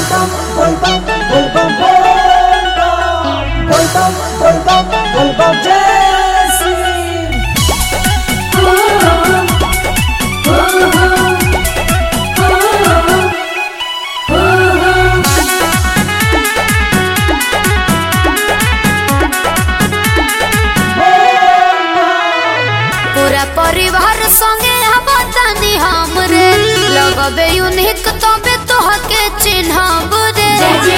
पूरा परिवार संगे बतानी हमरे लगबे यूनिक तबे तोहके चिन्हब रे।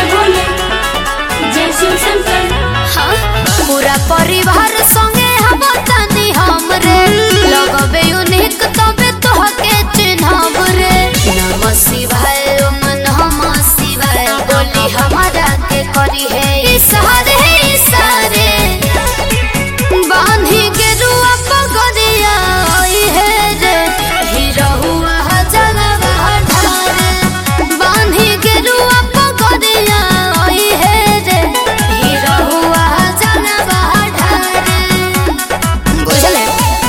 हाँ पूरा परिवार संगे बतानी हमरे लगबे यूनिक तबे तोहके चिन्हब रे। नमः शिवाय ओम नमः शिवाय बोली हमारा के करी है इशारे इशारे बांधी के रुआ पगड़िया आई है रे हिरहुआ जगवा ढारे बांधी के रुआ पगड़िया आई है रे हिरहुआ जगवा ढारे बुझले।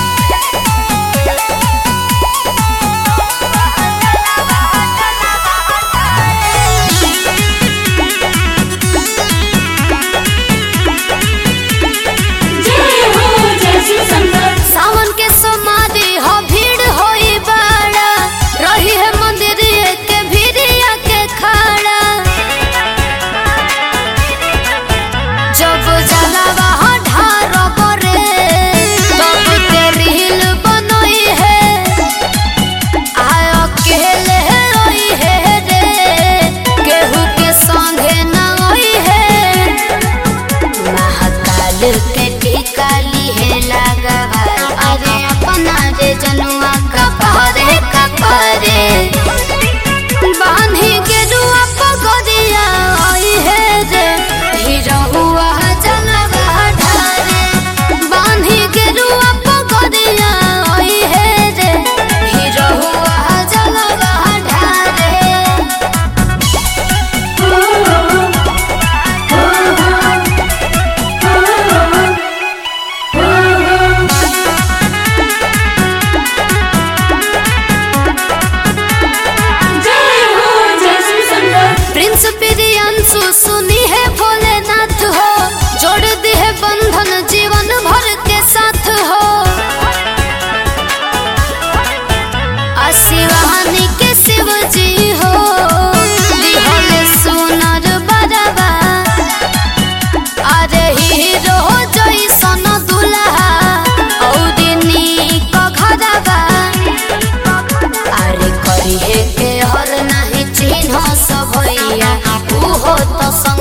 सावन के समाधि हो भीड़ होई बाड़ा रही है मंदिर के भीड़िया के खाड़ा जब जलवा ढार बरे तब के रील बनोई है आय अकेले रोई है रे केहू के संगे न होई है महाकाल के टिकाली है लगवा अरे अपना रे जनुआ कपारे कपारे बांधी के रुआ पगड़िया आई है रे हिरहुआ जलवा ढारे बांधी के रुआ पगड़िया आई है रे हिरहुआ जलवा ढारे। प्रिंस प्रियांशु सुनी है भोलेनाथ हो जोड़ दी है बंधन जीवन भर के साथ हो शिवानी के शिव जी हो दिहले सुनर बरवा अरे हीरो जैसन दुल्हा औरी नीक घरवा अरे करी है के हर नहीं चिन्ह सब भैया ऊ हो तो संग